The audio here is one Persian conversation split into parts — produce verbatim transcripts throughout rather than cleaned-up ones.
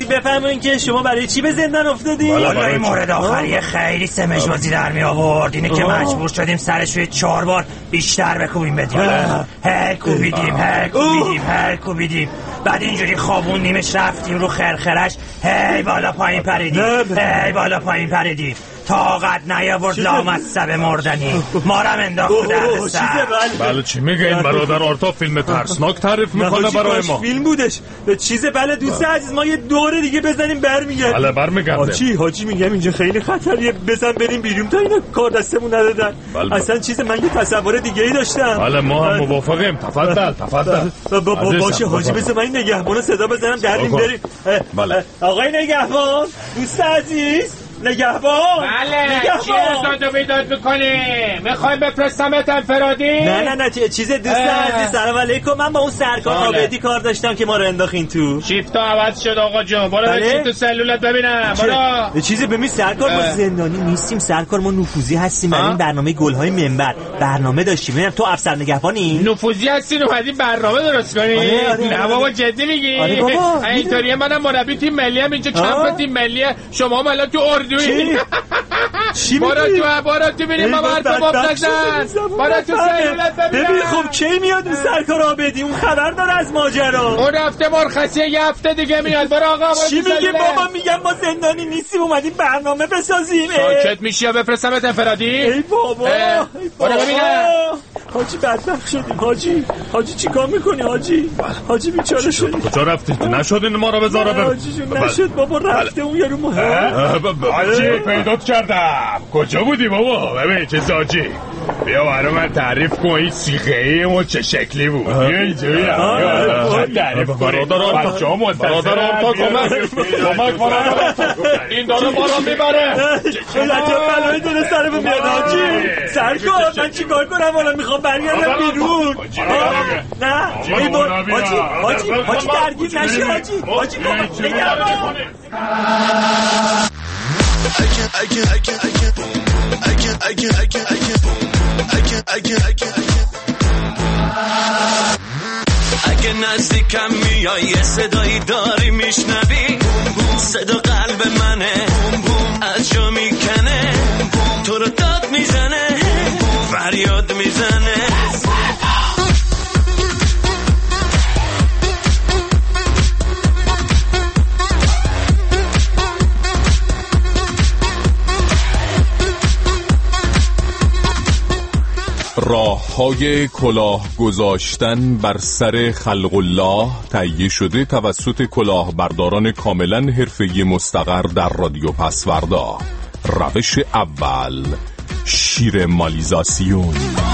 بفهمون که شما برای چی به زندان افتادین؟ والا این مورد آخری خیلی سمج بازی در می آورد. اینه که مجبور شدیم سرش روی چهار بار بیشتر بکوبیم بدیم. هی کوبیدیم هی کوبیدیم هی کوبیدیم بعد اینجوری خوابوندیمش رفتیم رو خرخرش هی بالا پایین پریدیم هی بالا پایین پریدیم طاقت نیاورد لامصب مردنی ما رو انداخت در سر. بله چی میگه این برادر آرتا؟ فیلم ترسناک تعریف میکنه برای ما. فیلم بودش چیزه. بله دوست عزیز ما یه دوره دیگه بزنیم برمیگردیم. بله برمیگردیم. حاجی حاجی میگم اینجا خیلی خطریه، بزن بریم بیرون تا اینا کار دستمون ندادن. بله اصلا چیزه من یه تصور دیگه ای داشتم. بله ما هم موافقیم. تفضل تفضل. باشه حاجی بزن من نگهبانو صدا بزنم بریم بریم. بله آقای نگهبان دوست عزیز نگهبان. بله چی داد و بیداد میکنی؟ میخوایم بفرستمت انفرادی؟ نه نه نه چیز دوست عزیز سلام علیکم. من با اون سرکار عابدی کار داشتم که ما رو انداخین تو. شیفتا عوض شد آقا جون. برو بچین تو سلولت ببینم. برو. چیزی ببین سرکار ما زندانی نیستیم سرکار، ما نفوذی هستیم. این برنامه گل‌های منبر برنامه داشتیم. ببینم تو افسر نگهبانی؟ نفوذی هستین اومدی برنامه درست کنی؟ نه بابا جدی میگی؟ آره بابا اینطوریه. منم مربی تیم ملی ام اینجا کمپ تیم ملیه. شما مالا تو اردویی. چی بارا تو بارا تو ببینیم ما حرف باب نزن. بارا تو سلولت ببینم. ببین خب کی میاد اون سرکار عابدی؟ اون خبر داره از ماجرا. اون رفته مرخصی یه هفته دیگه میاد. برو آقا چی میگی بابا؟ میگم ما زندانی نیستیم اومدیم برنامه بسازیم. ساکت میشی یا بفرستمت انفرادی؟ ای بابا برو ببینم. حاجی بدبخت شدیم حاجی. حاجی چیکار میکنی حاجی؟ حاجی بیچاره شدیم. کجا رفتید؟ نشدین ما رو بذاره ببین. حاجی جون نشد بابا رفته اون یارو مهم. حاجی پیدات کردم. کجا بودی بابا؟ ببین چه زاجی. بیا برای من تعریف کن این سیخه ما چه شکلی بود. بیا اینجوری تعریف کن. برادر آرتا برادر آرتا کمک کمک برادر آرتا. این داره ما رو میبره. لطفا بلای دونه سرمون میاد حاجی. سرکار من چیکار کنم والا؟ میخوام برگردم بیرون. نه حاجی حاجی حاجی درگیر نشی حاجی. حاجی نگران. I can't, I can't, I can't, I can't, I can't, I can't, I can't, I can't, I can't, I can't, I can't. اگه نزدیکم میای یه صدایی داری میشنوی، صدا قلب منه از جا میکنه، تو رو داد میزنه فریاد میزنه. راه‌های کلاه گذاشتن بر سر خلق الله تهیه شده توسط کلاهبرداران کاملا حرفه‌ای مستقر در رادیو پسوردا. روش اول شیر مالیزاسیون.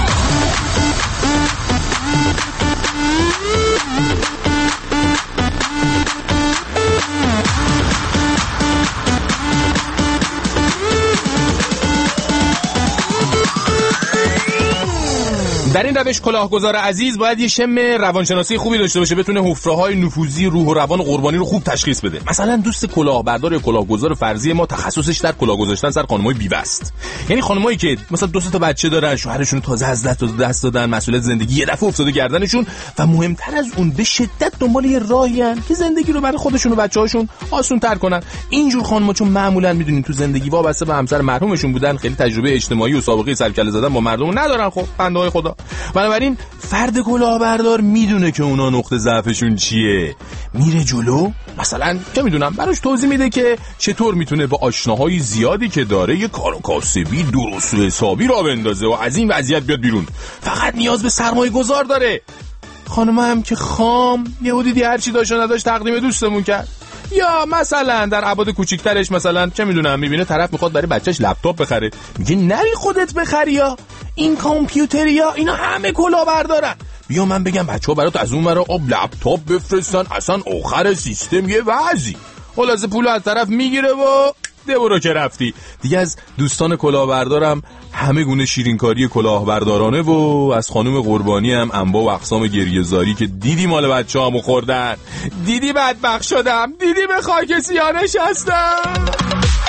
در این روش کلاهگزار عزیز باید یه شم روانشناسی خوبی داشته باشه، بتونه حفره‌های نفوذی روح و روان قربانی رو خوب تشخیص بده. مثلا دوست کلاهبردار یا کلاهگزار فرضی ما تخصصش در کلاه گذاشتن سر خانمای بیوه است. یعنی خانمایی که مثلا دو سه تا بچه دارن، شوهرشون تازه از دست دست دادن، مسئولیت زندگی یه دفعه افتاده گردنشون و مهمتر از اون به شدت دنبال یه راهین که زندگی رو برای خودشون و بچه‌هاشون آسان‌تر کنن. اینجور خانم‌ها چون معمولاً میدونین تو زندگی وابسته به همسر مرحومشون بودن، خیلی تجربه اجتماعی و سابقه سرکله زدن با مردم ندارن. خب بنده‌های خدا. بنابراین فرد کلاهبردار میدونه که اونا نقطه ضعفشون چیه، میره جلو. مثلا چه میدونم براش توضیح میده که چطور میتونه با آشناهای زیادی که داره یه کار کاسبی درست و حسابی را بندازه و از این وضعیت بیاد بیرون. فقط نیاز به سرمایه گذار داره. خانم هم که خام یهو دیدی هر چی داشت و نداشت تقدیم دوستمون کرد. یا مثلا در ابعاد کوچیک‌ترش مثلا چه میدونم میبینه طرف میخواد برای بچهش لپتاپ بخره، میگه نری خودت بخری یا این کامپیوتریا اینا همه کلاهبردارن. بیا من بگم بچه‌ها برات از اون مرا آب لپتاپ بفرستن، اصلا آخر سیستم یه وضعی. خلاص پولو از طرف میگیره و ده برو که رفتی. دیگه از دوستان کلاهبردارم همه گونه شیرینکاری کلاهبردارانه و از خانم قربانی هم انواع و اقسام گریه‌زاری که دیدی مال بچه‌هامو خوردن، دیدی بدبخت شدم، دیدی به خاک سیاه نشستم.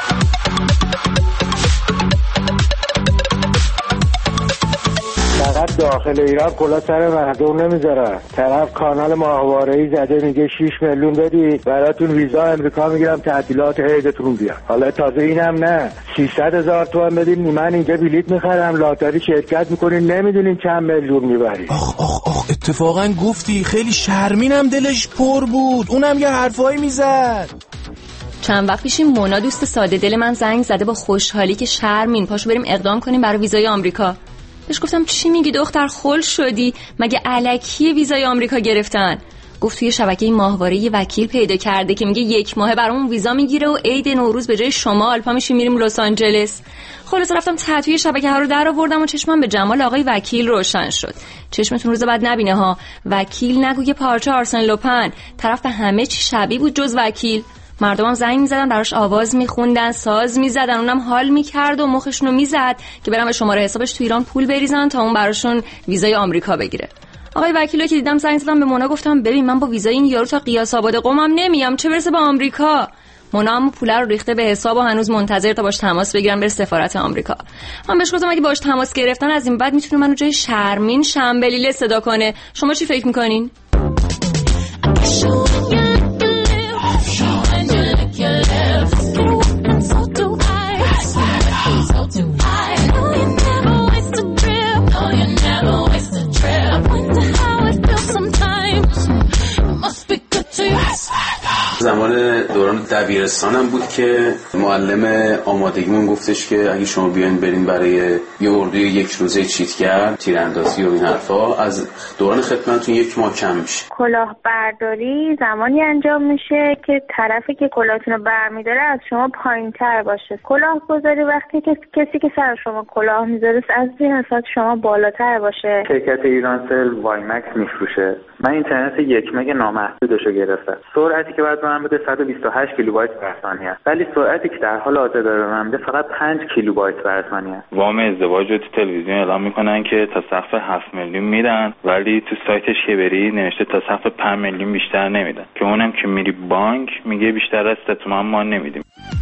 فقط داخل ایران کلا سر مردم نمیذارن. طرف کانال ماهواره‌ای زده میگه شش میلیون بدید براتون ویزا امریکا میگیرم تعطیلات عیدتون بیاد. حالا تازه اینم نه، سیصد هزار تومان بدین من اینجا بلیط میخرم لاتاری شرکت میکنین نمیدونین چند میلیون میبرید. آخ آخ آخ اتفاقا گفتی خیلی شرمینم دلش پر بود، اونم یه حرفایی میزد. چند وقت پیش مونا دوست ساده دل من زنگ زده با خوشحالی که شرمین پاشو بریم اقدام کنیم برای ویزای آمریکا. بهش گفتم چی میگی دختر خل شدی؟ مگه الکی ویزای آمریکا گرفتن؟ گفت توی شبکه ماهواره یه وکیل پیدا کرده که میگه یک ماه برامون ویزا میگیره و عید نوروز به جای شمال پا میشیم میریم لس آنجلس. خلاص رفتم تتوی شبکه ها رو در آوردم و چشمم به جمال آقای وکیل روشن شد. چشمتون روز بعد نبینه ها، وکیل نگو یه پارچه آرسن لوپن، طرف به همه چی شبیه بود جز وکیل. مردمم زنگ میزدن براش آواز میخوندن، ساز میزدن، اونم حال میکرد و مخشونو میزد که برن به شماره حسابش تو ایران پول بریزن تا اون براشون ویزای آمریکا بگیره. آقای وکیلو که دیدم زنگ زدم به مونا گفتم ببین من با ویزای این یارو تا قیاس آباد قمم نمیام، چه برسه به آمریکا. مونا هم پول رو ریخته به حساب و هنوز منتظر تا باش تماس بگیرم بره سفارت آمریکا. من بهش گفتم اگه باش تماس گرفتن از این بعد میتونه منو جای شرمین شنبلیله صدا کنه. شما چی فکر میکنین؟ زمان دوران دبیرستانم بود که معلم آمادگیمون گفتش که اگه شما بیاین برین برای یه اردوی یک روزه چیتگر، تیراندازی و این حرفا، از دوران خدمتتون یک ماه کم میشه. کلاهبرداری زمانی انجام میشه که طرفی که کلاهتون رو برمیداره از شما پایین‌تر باشه. کلاهگذاری وقتی که کسی که سر شما کلاه میذاره از این حساب شما بالاتر باشه. شرکت ایرانسل وایمکس میفروشه. من اینترنت یک مگ نامحدودشو گرفتم. سرعتی که بعد من بده صد و بیست و هشت کیلوبایت بر ثانیه است، ولی سرعتی که در حال حاضر داره من بده فقط پنج کیلوبایت بر ثانیه است. وام ازدواج رو تو تلویزیون اعلام میکنن که تا سقف هفت میلیون میدن، ولی تو سایتش که بری نوشته تا سقف پنج میلیون بیشتر نمیدن، که اونم که میری بانک میگه بیشتر از سه تومن ما نمیدیم.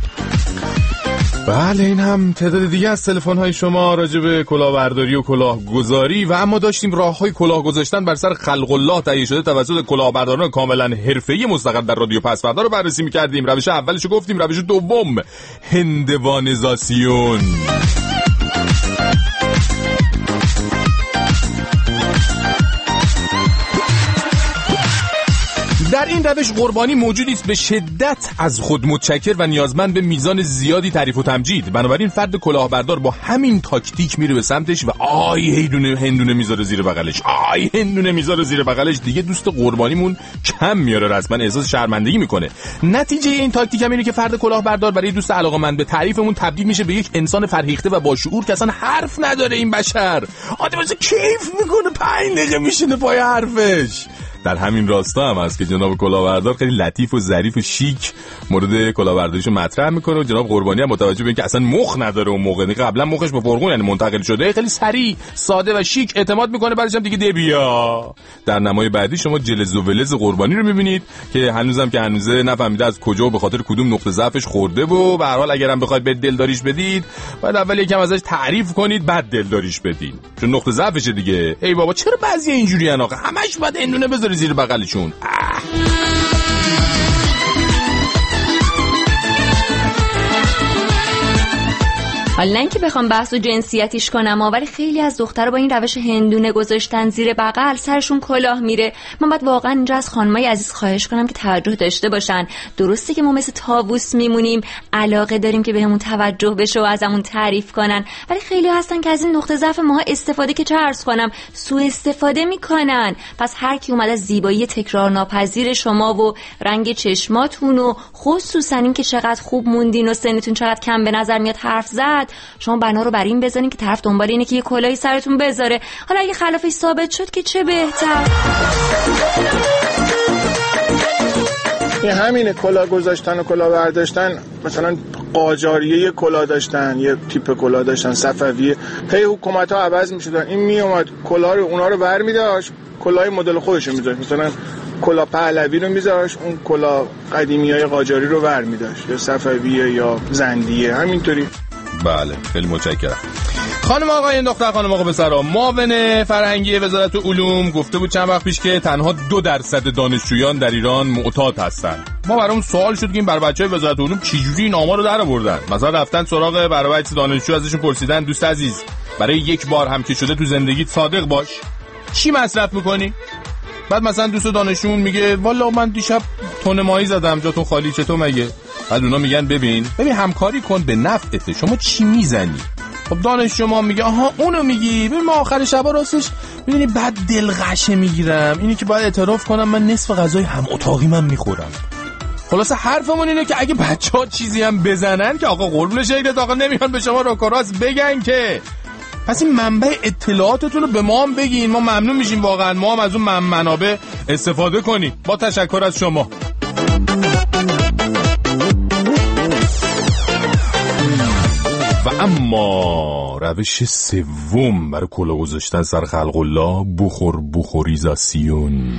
بله این هم تعداد دیگه از تلفن‌های شما راجع به کلاهبرداری و کلاهگذاری و اما داشتیم راه‌های کلاه گذاشتن بر سر خلق الله تهیه شده توسط کلاهبرداران کاملا حرفه‌ای مستقر در رادیو پسوردا رو بررسی می‌کردیم. روش اولشو گفتیم، روش دوم هندوانیزاسیون. در این روش قربانی موجودی است به شدت از خود متشکر و نیازمند به میزان زیادی تعریف و تمجید. بنابراین فرد کلاهبردار با همین تاکتیک میره به سمتش و آی هندونه هندونه میذاره زیر بغلش، آی هندونه میذاره زیر بغلش. دیگه دوست قربانیمون کم میاره، رسما احساس شرمندگی میکنه. نتیجه این تاکتیک هم اینه که فرد کلاهبردار برای دوست علاقه‌مند به تعریفمون تبدیل میشه به یک انسان فرهیخته و با شعور که اصلا حرف نداره. این بشر آدم واسه کیف میکنه، پنج دقیقه میشینه پای حرفش. در همین راستا هم هست که جناب کلاهبردار خیلی لطیف و ظریف و شیک مورد کلاهبرداریشو مطرح میکنه و جناب قربانی هم متوجه به اینکه اصلا مخ نداره و موقع قبلا مخش به فرغون یعنی منتقل شده، خیلی سریع ساده و شیک اعتماد میکنه، بعدش هم دیگه دبیا. در نمای بعدی شما جلز و ولز قربانی رو میبینید که هنوزم که هنوزه نفهمیده از کجا و به خاطر کدوم نقطه ضعفش خورده و به هر حال اگرم بخواید به دلداریش بدید بعد اول یکم ازش تعریف کنید بعد دلداریش بدید، چون نقطه ضعفشه دیگه. ای بابا چرا بعضی اینجوری ان آقا، همش بعد هندونه بذاری زیر بغلشون. حالا نه اینکه بخوام بحث و جنسیتیش کنم، ولی خیلی از دخترها با این روش هندونه گذاشتن زیر بغل سرشون کلاه میره. من باید واقعا اینجا از خانمای عزیز خواهش کنم که توجه داشته باشن. درسته که ما مثل طاووس میمونیم، علاقه داریم که بهمون توجه بشه و ازمون تعریف کنن، ولی خیلی هستن که از این نقطه ضعف ماها استفاده که چه عرض کنم سوء استفاده میکنن. پس هر کی اومد از زیبایی تکرار ناپذیر شما و رنگ چشماتون و خصوصا این که چقدر خوب موندین و سنتون چقدر کم به نظر میاد حرف زد، شما بنا رو بر این بزنین که طرف دنبال اینه که یه کلاهی سرتون بذاره. حالا اگه خلافش ثابت شد که چه بهتر. این همینه، کلاه گذاشتن و کلاه برداشتن. مثلا قاجاریه یه کلاه داشتن، یه تیپ کلاه داشتن صفویه، هی حکومت ها عوض میشدن، این می اومد کلاه رو اونا رو برمی‌داشت، کلاه مدل خودش رو می‌ذاشت. مثلا کلاه پهلوی رو می‌ذاشت، اون کلاه قدیمیای قاجاری رو برمی‌داشت، یا صفویه یا زندیه. همینطوری بله خیلی متشکرم. خانم آقایان، دختر خانم آقا پسرا، معاون فرهنگی وزارت علوم گفته بود چند وقت پیش که تنها دو درصد دانشجویان در ایران معتاد هستن. ما برام سوال شد که این بر بچهای وزارت علوم چجوری این آمار رو در آوردن. مثلا رفتن سراغ برای دانشجو، ازشون پرسیدن دوست عزیز برای یک بار هم که شده تو زندگیت صادق باش، چی مصرف میکنی؟ بعد مثلا دوست دانشجومون میگه والا من دیشب تن ماهی زدم جاتون خالی، چطور مگه؟ بعد اونا میگن ببین ببین همکاری کن به نفعته، شما چی میزنی؟ خب دانشجو ما میگه آها اونو میگی، ببین ما آخر شبا راستش میدونی بعد دلغشه میگیرم، اینی که باید اعتراف کنم من نصف غذای هم اتاقی من میخورم. خلاصه حرفمون اینه که اگه بچه‌ها چیزی هم بزنن که آقا قربون شکلت آقا نمیان به شما راکراس بگن که، پس این منبع اطلاعاتتون رو به ما هم بگین، ما ممنون میشیم واقعا، ما هم از اون منابع استفاده کنیم. با تشکر از شما. و اما روش سوم برای کلاه گذاشتن سر خلق الله، بخور بخوریزاسیون.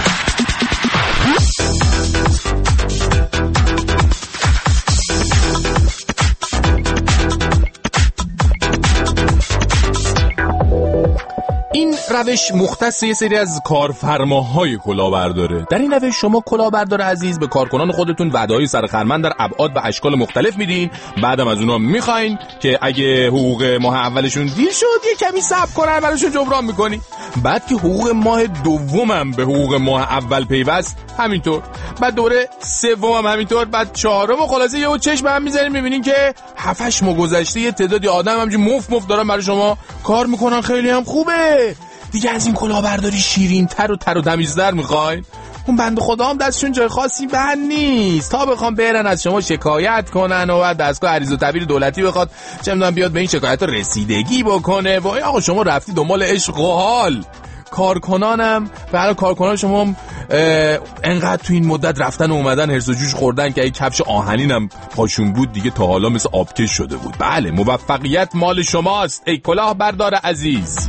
این روش مختص یه سری از کارفرماهای کلاهبرداره. در این روش شما کلاهبردار عزیز به کارکنان خودتون وعده‌های سرخرمن در ابعاد و اشکال مختلف میدین، بعدم از اونها میخواین که اگه حقوق ماه اولشون دیر شد یه کمی صبر کنن براشون جبران میکنی، بعد که حقوق ماه دومم به حقوق ماه اول پیوست همینطور، بعد دوره سومم همینطور، بعد چهارم و خلاصه یهو چشم هم میذارین میبینین که هفتش ماه گذشته یه تعدادی آدم همینجوری مفت مفت دارن برای شما کار میکنن. خیلی هم خوبه دیگه. از این کلاهبرداری شیرین تر و تر و تمیزتر میخواین؟ اون بنده خدا هم دستشون جای خاصی بند نیست تا بخوام برن از شما شکایت کنن و بعد دستگاه عریض و تبییر دولتی بخواد چه میدونم بیاد به این شکایت رسیدگی بکنه و آقا شما رفتی دنبال عشق و حال. کارکنانم برای کارکنان شما انقدر تو این مدت رفتن و اومدن هرس و جوش خوردن که ای کفش آهنینم پاشون بود دیگه تا حالا مثل آبکش شده بود. بله موفقیت مال شماست ای کلاهبردار عزیز.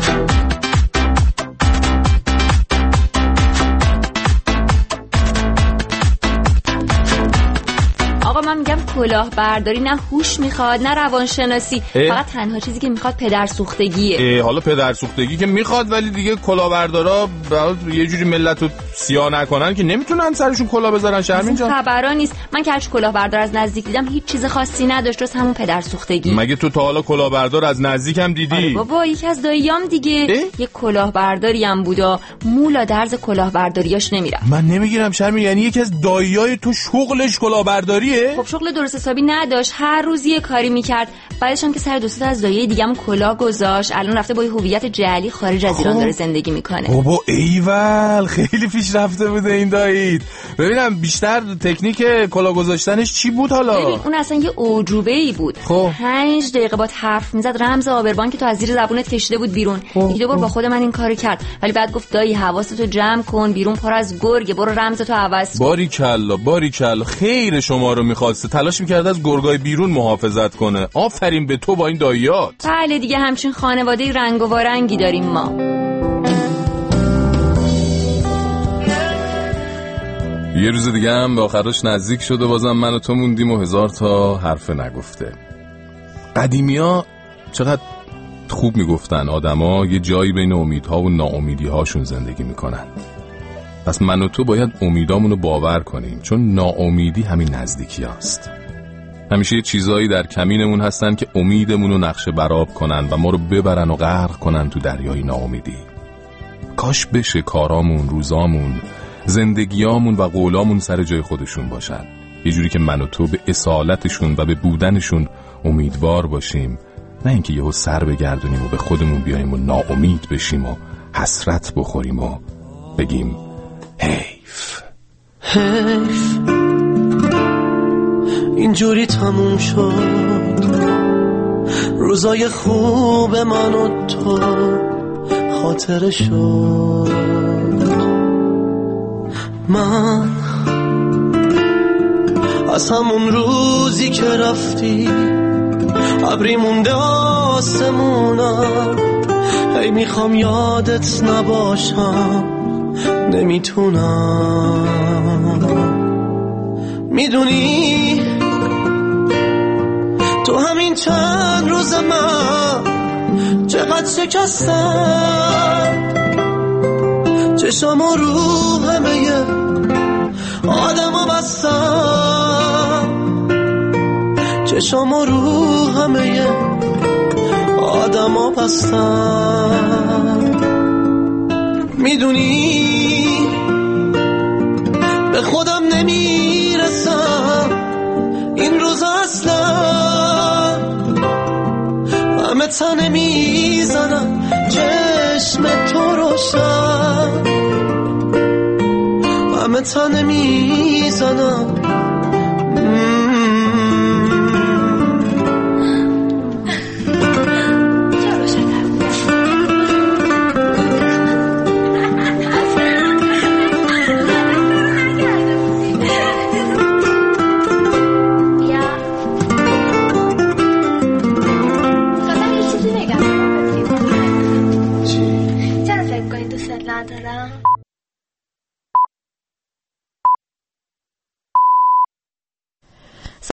من میگم کلاهبرداری نه هوش میخواد نه روانشناسی، فقط تنها چیزی که میخواد پدرسوختگیه. حالا پدرسوختگی که میخواد ولی دیگه کلاهبردارا یه جوری ملتو سیاه نکنن که نمیتونن سرشون کلاه بذارن. شرمین جان خبرا نیست، من که هرچی کلاهبردار از نزدیک دیدم هیچ چیز خاصی نداشت جز همون پدرسوختگی. مگه تو تا حالا کلاهبردار از نزدیک هم دیدی؟ آره بابا یکی از داییام دیگه یه کلاهبرداری هم بودا، مولا درز کلاهبرداریاش نمیرم. من نمیگیرم شرمین، یعنی یکی از داییای تو شغلش کلاهبرداریه؟ خب شغل درست حسابی نداشت، هر روز یه کاری میکرد، بعدش هم که سر دوست از دایه دیگه‌م کلاه گذاشت، الان رفته با هویت جعلی خارج از ایران داره زندگی میکنه. بابا ایول خیلی پیشرفته بوده این دایید. ببینم بیشتر تکنیک کلاه گذاشتنش چی بود حالا؟ ببین اون اصلا یه اعجوبه‌ای بود. خب پنج دقیقه با حرف میزد رمز آبربان که تو از زیر زبونت کشیده بود بیرون. یکی دو بار با خود من این کارو کرد ولی بعد گفت دایی حواستو جمع کن، بیرون پر از گرگه، برو رمزتو عوض کن. باریکلا باریکلا خیر شما رو می‌خواسته، تلاش می‌کرد از گرگای بیرون محافظت کنه. آفرین به تو با این داییات. بله دیگه همچین خانواده رنگ و وارنگی داریم ما. یه روز دیگه هم به آخرش نزدیک شده، بازم من و تو موندیم و هزار تا حرف نگفته. قدیمیا چقدر خوب میگفتن آدما یه جایی بین امیدها و ناامیدی‌هاشون زندگی میکنن. پس من و تو باید امیدامونو باور کنیم، چون ناامیدی همین نزدیکی هست. همیشه یه چیزایی در کمینمون هستن که امیدمونو نقشه برآب کنن و ما رو ببرن و غرق کنن تو دریای ناامیدی. کاش بشه کارامون، روزامون، زندگیامون و قولامون سر جای خودشون باشن، یه جوری که من و تو به اصالتشون و به بودنشون امیدوار باشیم، نه اینکه یهو سر بگردونیم و به خودمون بیاییم و ناامید بشیم و حسرت بخوریم و بگیم حیف حیف اینجوری تموم شد روزای خوب من و تو خاطره شد. من از همون روزی که رفتی ابری مونده آسمونم، هی میخوام یادت نباشم نمیتونم. میدونی تو همین چند روز من چقدر شکستم، چشم و رو همه آدم ها بستم، چشم و رو همه آدم ها بستم. میدونی به خودم نمیرسم این روز اصلا، همه تنه میزنم چشم تو روشن، همه تنه میزنم